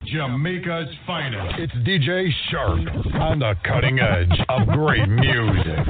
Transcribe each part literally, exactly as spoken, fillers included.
Jamaica's finest. It's D J Sharp on the cutting edge of great music.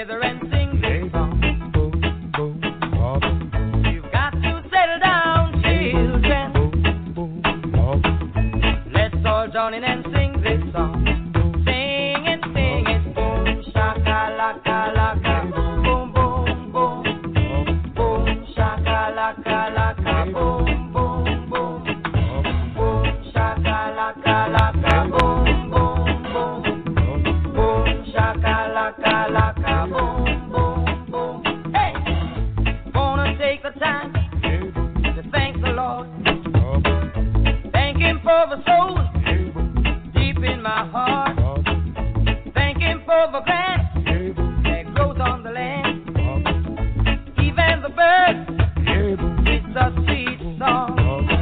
together and sing this song. You've got to settle down, children. Let's all join in and sing this song. Sing it, sing it, boom, shaka-laka, laka, boom, boom, boom, boom, shaka-laka, laka, boom, boom, boom, boom, shaka-laka, laka, boom, boom, boom, boom, shaka-laka, laka, boom, boom, boom. Hey, wanna take the time to thank the Lord, thank Him for the soul deep in my heart. Thank Him for the grass that grows on the land. Even the birds, it's a sweet song.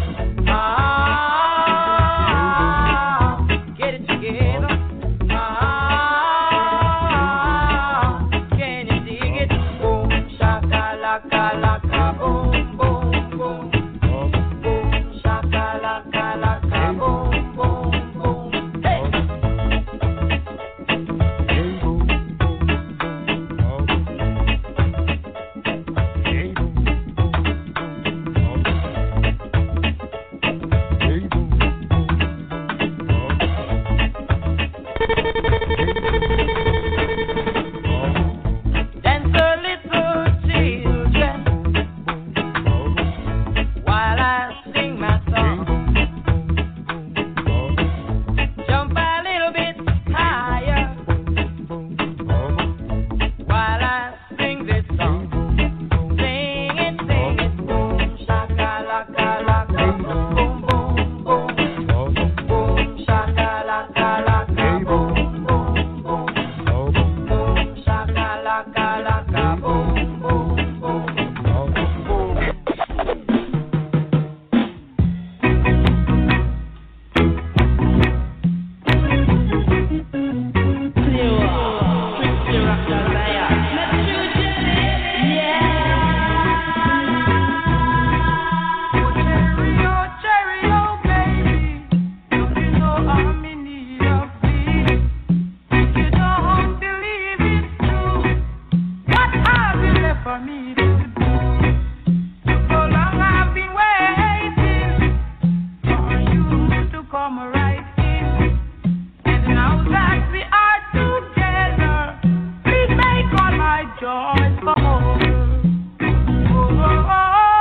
Ah, get it together. Ah, can you dig it? Boom, shaka-laka, laka, boom, boom, boom. Boom, shaka-laka, laka, boom, boom, boom. Hey! Dance a little, children, while I sing my song. Jump a little bit higher while I sing this song. Sing it, sing it, boom, shaka-laka, laka, boom, boom, boom, boom, shaka-laka, laka, boom, boom, boom, boom, shaka-laka, laka, boom, boom, boom, boom. Cheerio, cheerio, baby. Don't you know I'm in need of thee? If you don't believe it's true, what have you left for me to do? So long I've been waiting for you to come right in. And now that we are together, please make all my joys come over. Oh, oh, oh,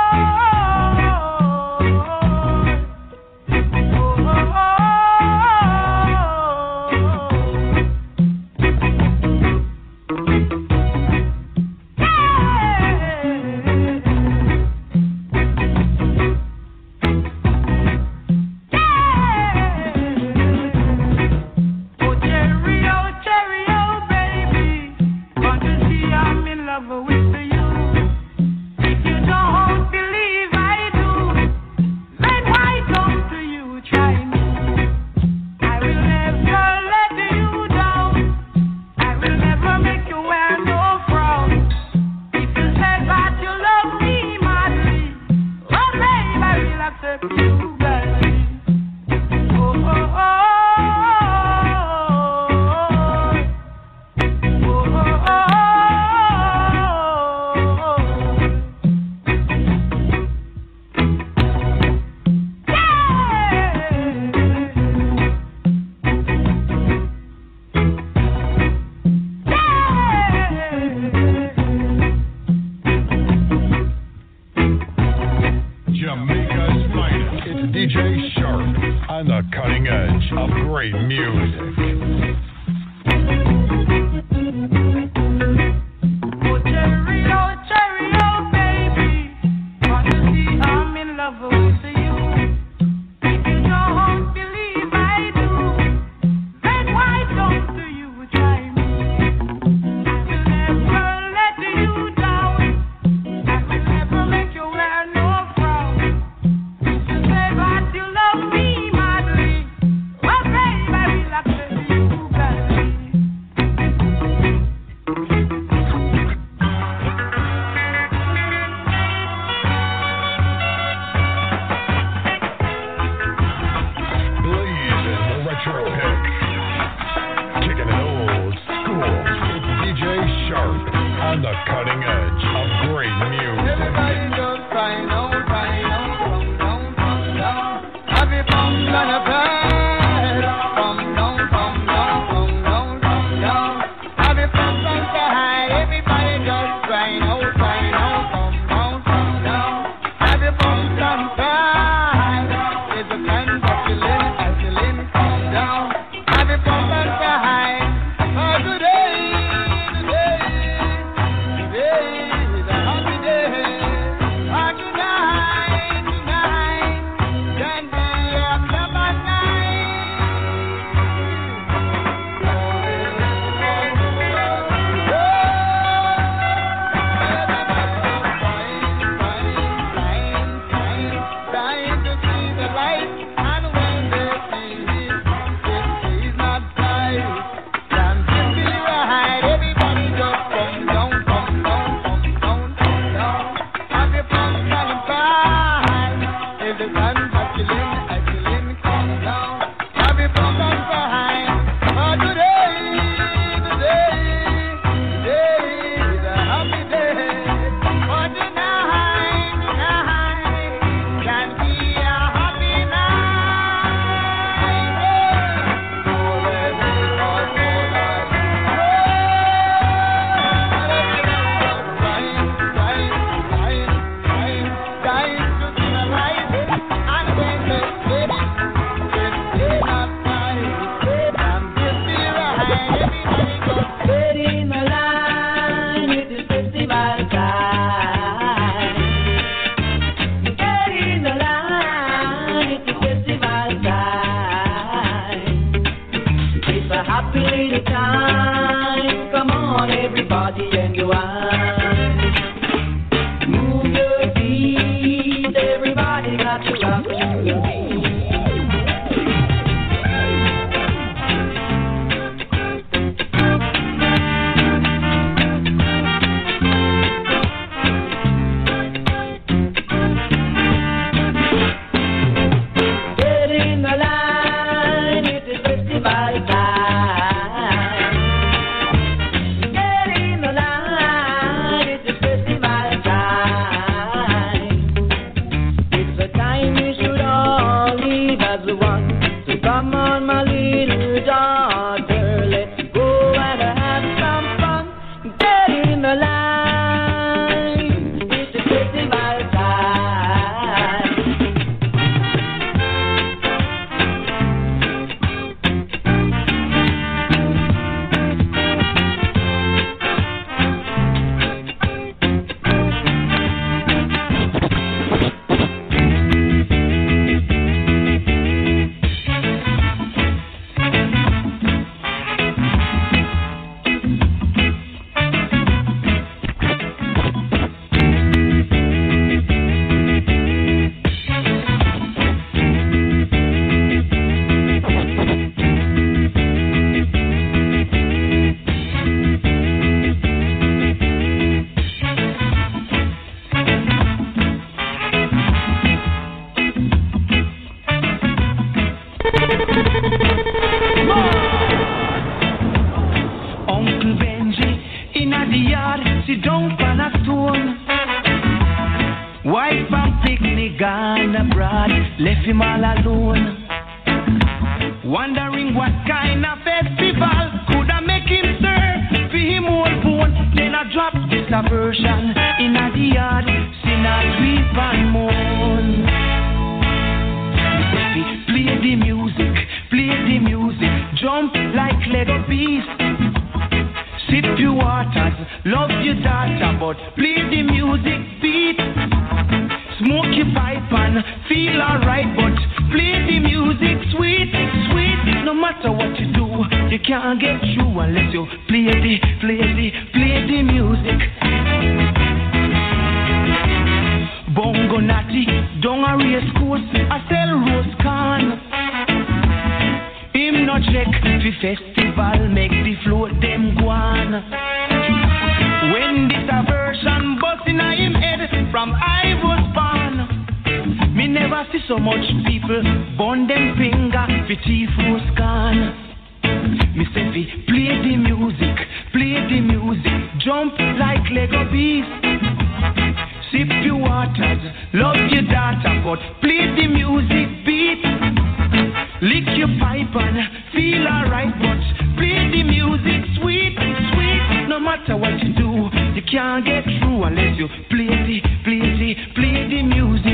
oh, cheerio, cheerio, baby. Can't you see I'm in love with you? If you don't believe I do, then why don't you try me? I will never let you down. I will never make you wear no frown. If you said that you love me madly, well, babe, I will accept you gladly. Oh, oh, oh, oh, oh, oh, oh. Jamaica's finest. It's D J Sharp on the cutting edge of great music. Oh, cheerio, cheerio, baby. Can't you see I'm in love with you? If you don't believe I do, then why don't you try me? I will never let you down. I will never make you wear no frown. If you say that you love me madly, well, babe, I will accept you gladly. Blazing the retro pick. Kicking it old school. It's D J Sharp on the cutting edge of great music. Everybody just crying out, crying out, come down, come down. Have you found on a bed? Come down, come down, come down, come down. Have you found on the high? Everybody just crying out, crying out, come down, come down. Have you found on the high? It's a kind of feeling, a feeling, come down. Have you found on the high? Oh, today, today, today is a happy day. Oh, tonight, tonight, can be a club at night. Trying to see the light, and when they see it, it is not bright. Can be right, everybody just come down, come down, come down, come down. Have you found on the side? If the sun is chilling, a chilling, come down. Have you found on the high? Oh, today, today, today is a happy day. Oh, tonight, tonight, can be a happy night. Oh, baby, oh, oh, Dying, dying, dying, dying, dying to see the light. And when they see it, it's not right. And this be right, everybody goes. Get in the line, it is festival time. Get in the line, it is festival time. It's a happy little time. Come on, everybody, and you move your feet. Everybody got to rock your feet. Get in the line, it is festival time. Get in the line, it is festival time. It's a time we should all live as one. So come on, my little daughter, let's go and have some fun. Get in the line, it's a festival time. Uncle Benji in the yard, sit down on a stone. Wife and picnic gone abroad, left him all alone. Wondering what kind of festival could I make him serve for him old bone. Then I drop this a version in the yard, sing a sweet and moan. Play the music, play the music, jump like Lego beast. Sip your waters, love your daughter, but play the music beat. Smoke your pipe and feel alright, but play the music sweet, sweet. No matter what you do, you can't get through unless you play the, play the, play the music. Bongo natty, down a race course, I sell rose can. Him no check fi festival, make the float them go on. When this a version bust in him head from I was born, me never see so much people burn them finger fi teeth was gone. Me say fi play the music, play the music, peace. Sip your waters, love your daughter, but play the music beat. Lick your pipe and feel alright, but play the music sweet, sweet. No matter what you do, you can't get through unless you play the, play the, play the music.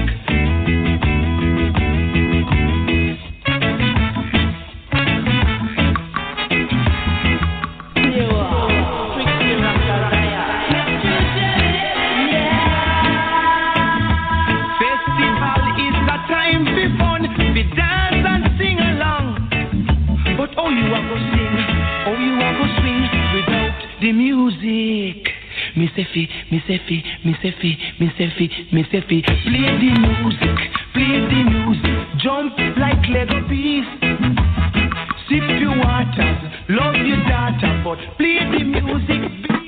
The music, me say fi, me say fi, me say fi, me say fi, me say fi. Play the music, play the music. Jump like Lego piece. Sip your waters, love your daughter, but play the music beat.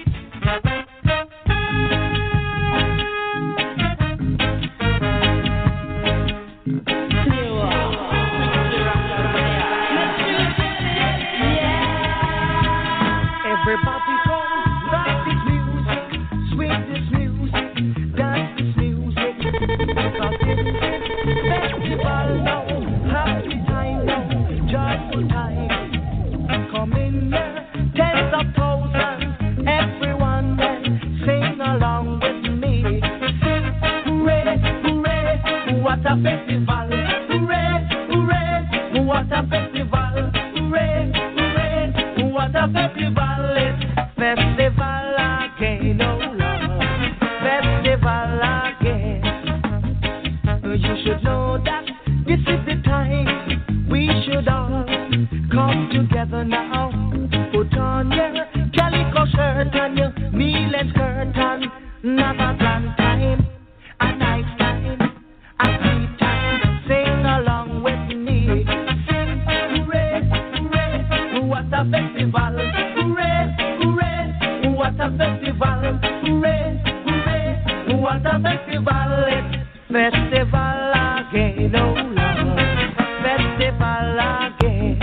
Everybody come, rock this music, swing this music, dance this music. Because it's festival now, happy time now, joyful time. Come in there, tens of thousands, everyone then sing along with me. Hooray, hooray, what a festival. Hooray, hooray, what a festival. Hooray, hooray, what a festival. Festival again, oh Lord, festival again. You should know that this is the time we should all come together now. Put on your calico shirt and your meal and skirt and have a grand time, a nice time, a sweet time. Sing along with me. Sing, hooray, hooray, what a festival. What a festival, hooray, hooray, what a festival, it's festival again, oh Lord, festival again.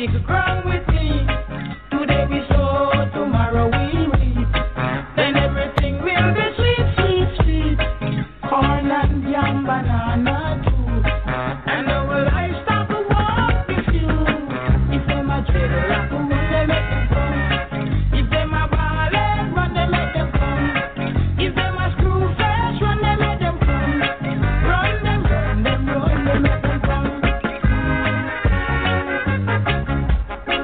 big ground with me. Today we sow, tomorrow we reap. Then everything will be sweet, sweet, sweet. Corn and yam, banana too. And our livestock will walk with you. If them a trade like a wood, they make them come. If them a ball and run, they make them come. If them a screw face, run, they make them come. Run them, run them, run, they make them come.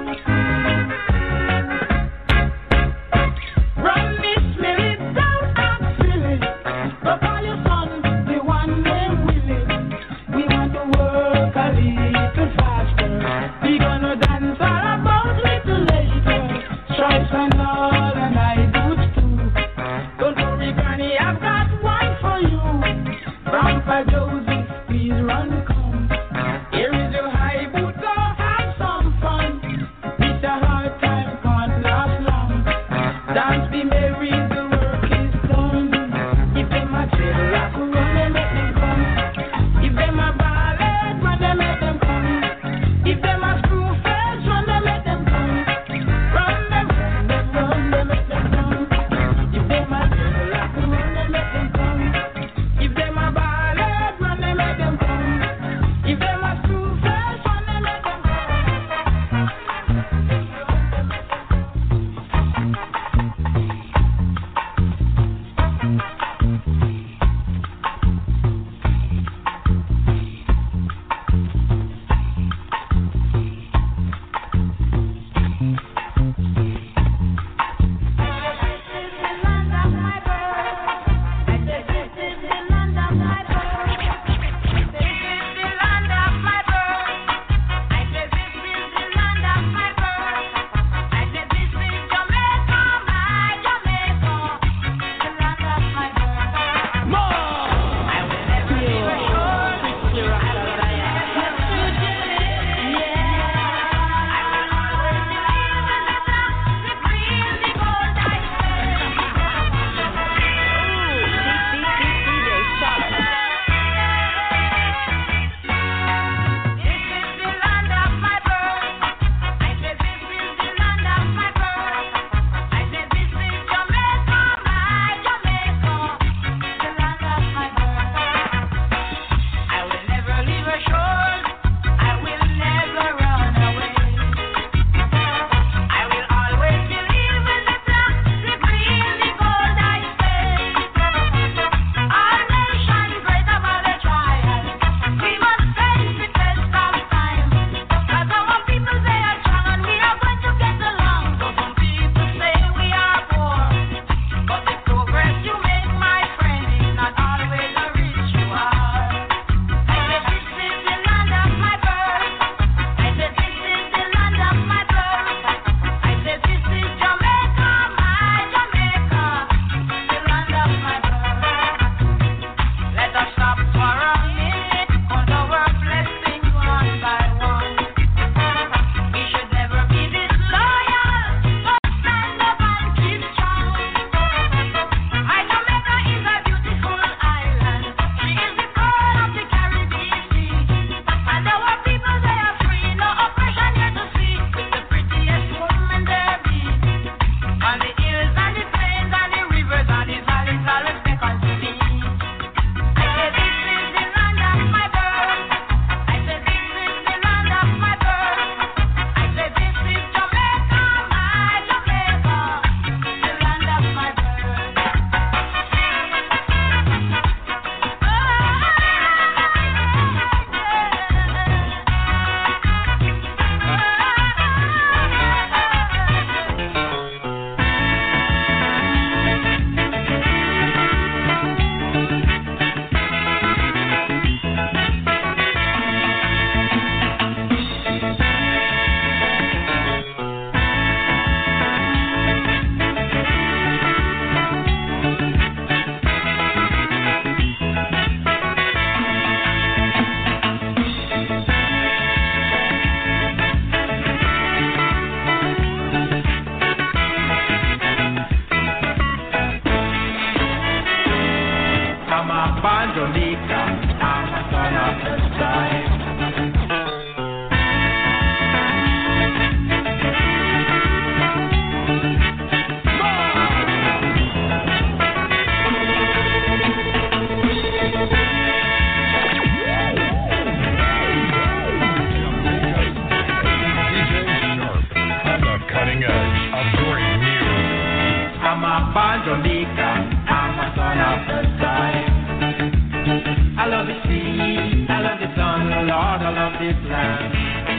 a born Jamaican, I'm a son of the soil. I love the sea, I love the sun, Lord, I love this land.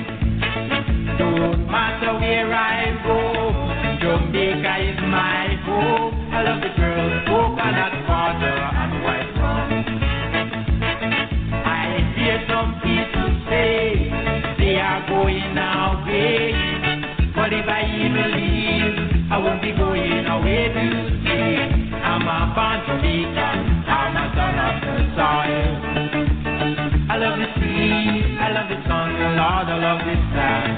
Don't matter where I go, Jamaica is my home. I love the girls, coconut water and white rum. I hear some people say they are going away, but if I even leave, I won't be going away to stay. I'm a born Jamaican, I'm a son of the soil. I love the sea, I love the sun, Lord, I love this land.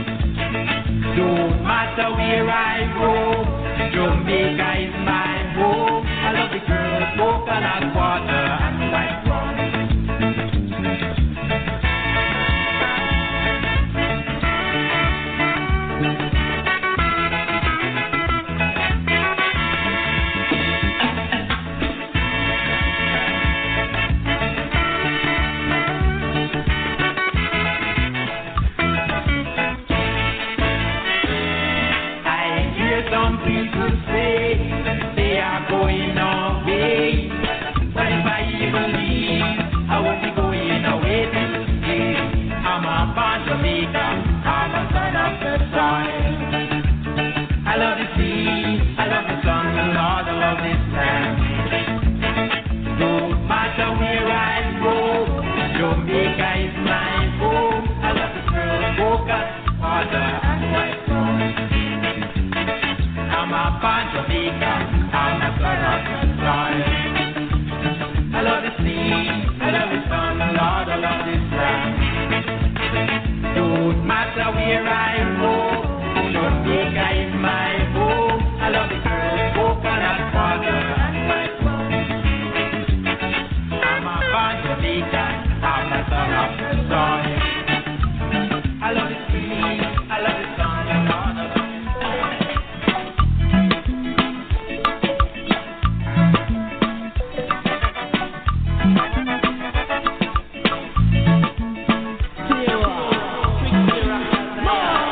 Don't matter where I go, Jamaica is my home. I love the girls, coconut water and white rum. Some people say they are going away, but if I even leave, I won't be going away to stay. I'm a born Jamaican, I'm a son of the soil. I love the sea, I love the sun, Lord, I love this land. Don't matter where I go, Jamaica is my home. I love the girls, coconut water and white rum. I'm a born Jamaican, I'm a son of the soil. I love the sea, I love the sun, Lord, I love this land. Don't matter where I go, Jamaica is my home. I love the girls, coconut water and white rum. I'm a born Jamaican, I'm a son of the soil. I love the sea, I love the sun, Lord, I love More.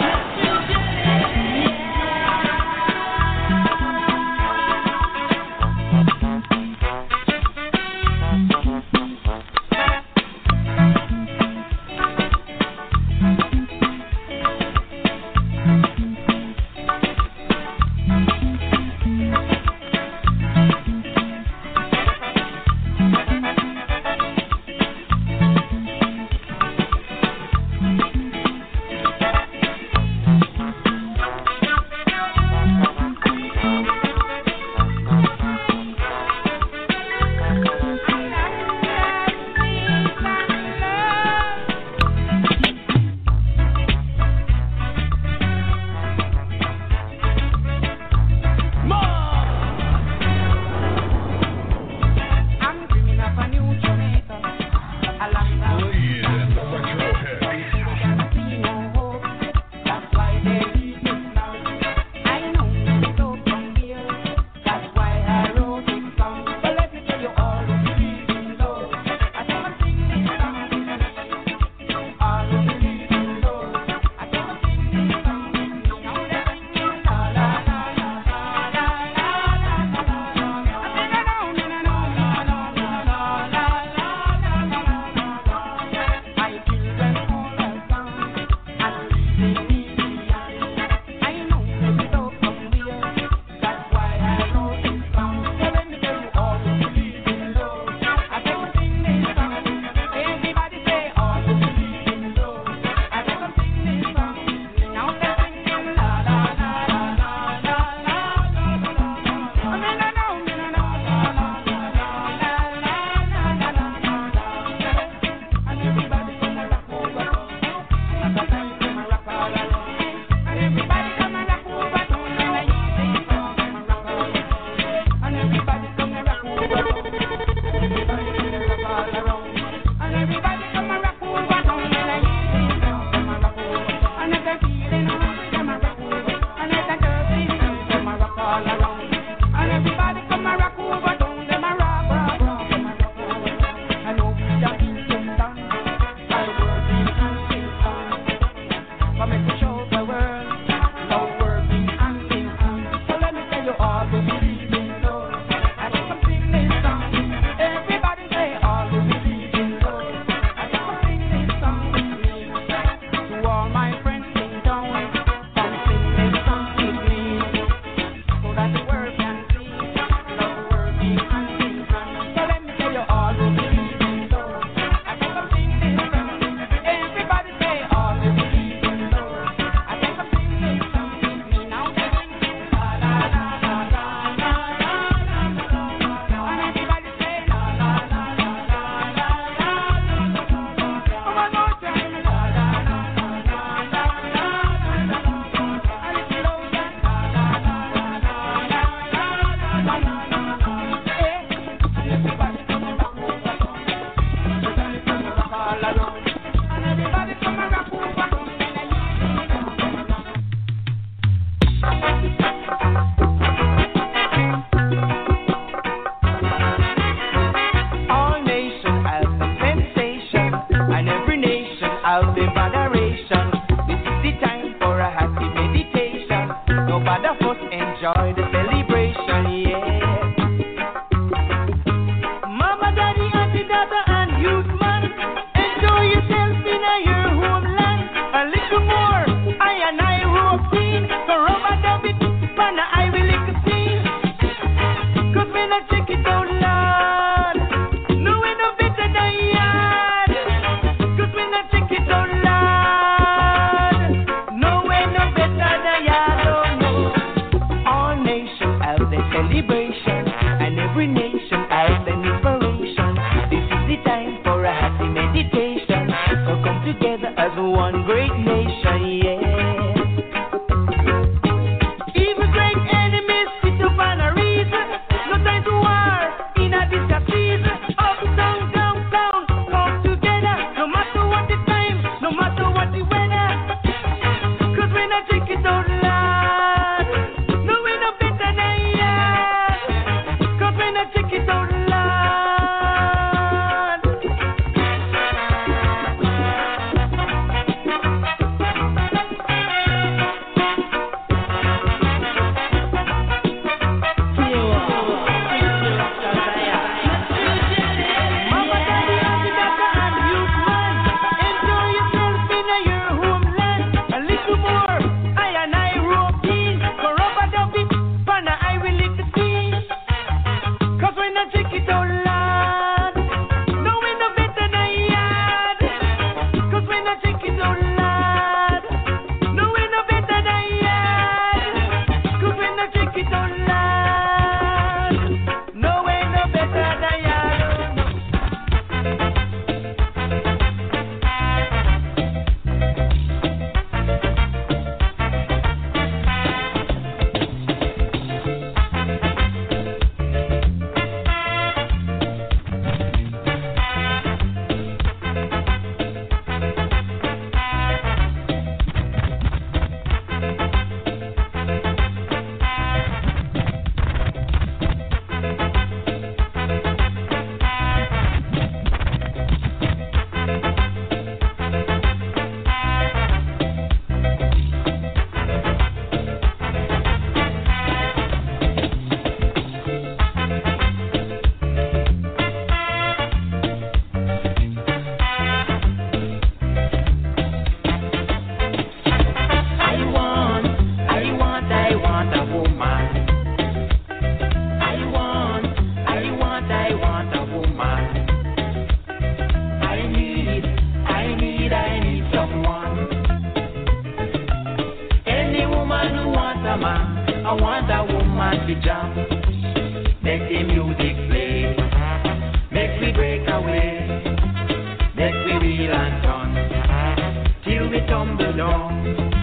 a man, I want a woman to jam. Make the music play, make we break away, make we wheel and turn, till we tumble down.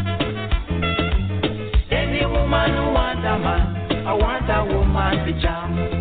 Any woman who wants a man, I want a woman to jam.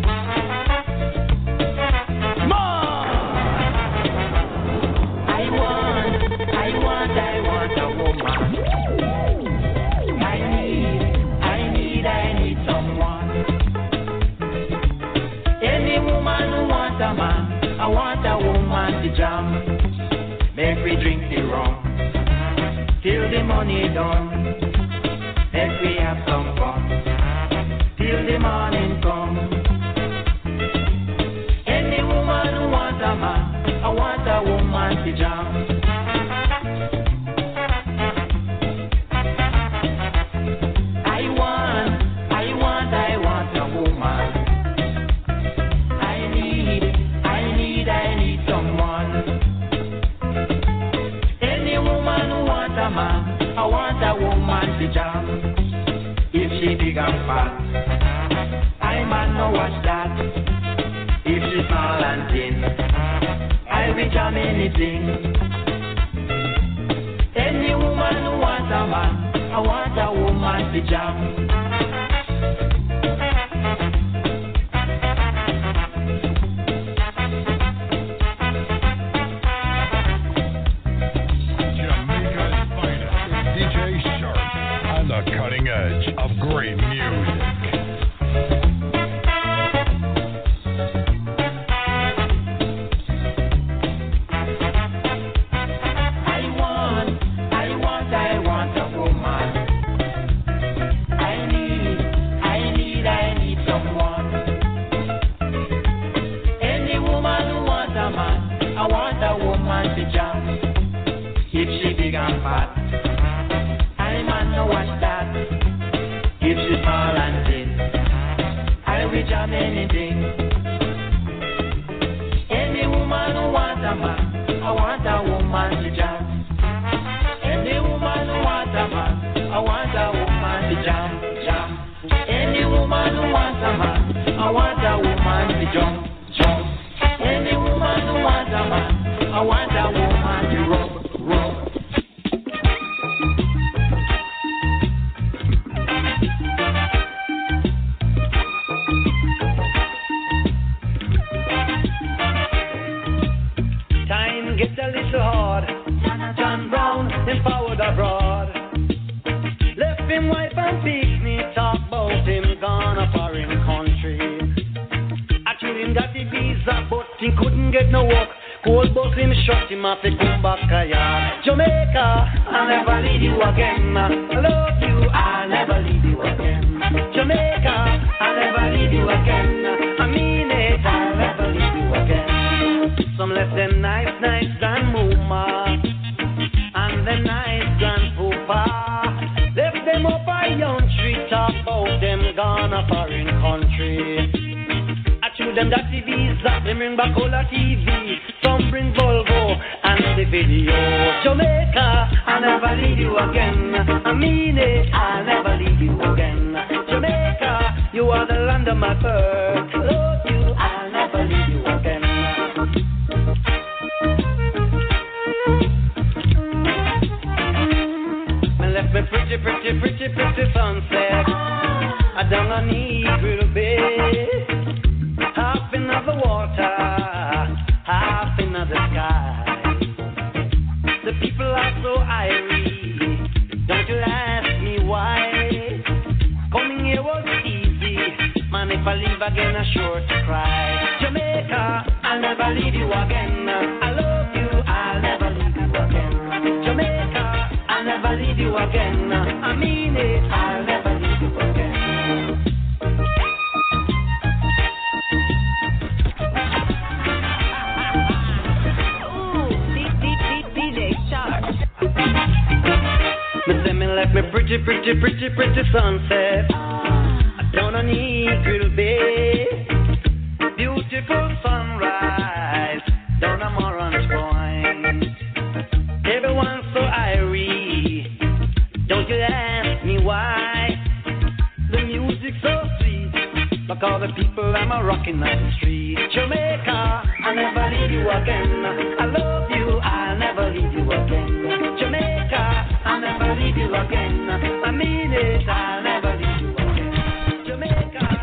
I want a woman to jam. Make we drink the rum till the money done. Make we have some fun till the morning come. Any woman who wants a man, I want a woman to jam. I want, I want, I want a woman. I want a woman to jam. If she big and fat, I man no watch that. If she small and thin, I will jam anything. Any woman who wants a man, I want a woman to jam. Cutting edge of great music. I want, I want, I want a woman. I need, I need, I need someone. Any woman who wants a man, I want a woman to jam. If she big and fat, I man no watch that. If she small and thin, I will jam anything. Any woman who wants a man, I want a woman to jam. Any woman who wants a man, I want a woman to jam, jam. Any woman who wants a man, I want a woman to jump, jump. Any woman who wants a man, I want a woman to rub, rub. Get a little hard. John Brown empowered abroad. Left him wife and picnic, talk about him gone a foreign country. I told him that he visa, but he couldn't get no work. Cold bus him shot him off, he come back a yard. Jamaica, I'll never leave you again. I love you, I'll never leave you again. Jamaica, I'll never leave you again. I mean it, I'll never leave you again. Some left them nice, nice grandmama and them nice grandpapa. Left them up a young tree, talk about them gone a foreign country. I told them that T V's up, them bring back all the T V. Some bring Volvo and the video. Jamaica, I'll never leave you again. I mean it, I'll never leave you again. Jamaica, you are the land of my birth. Love you, I'll never leave you again. Me pretty, pretty, pretty, pretty sunset. I down on Eagle Bay. Half in the water, half in the sky. The people are so irie. Don't you ask me why. Coming here was easy. Man, if I leave again, I'm sure to cry. Jamaica, I'll never leave you again. I love you, I'll never leave you again. Jamaica, I'll never leave you again. I mean it, I'll never leave you again. Ooh, D J Sharp. Me say me left me pretty, pretty, pretty, pretty sunset. Down on Eagle Bay. Beautiful sunrise. Down on Morant Point. Everyone's so irie. Don't you ask me why. Fuck all the people I'm a rocking on the street. Jamaica, I'll never leave you again. I love you, I'll never leave you again. Jamaica, I'll never leave you again. I mean it, I'll never leave you again. Jamaica.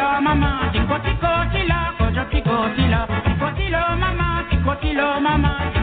Mama,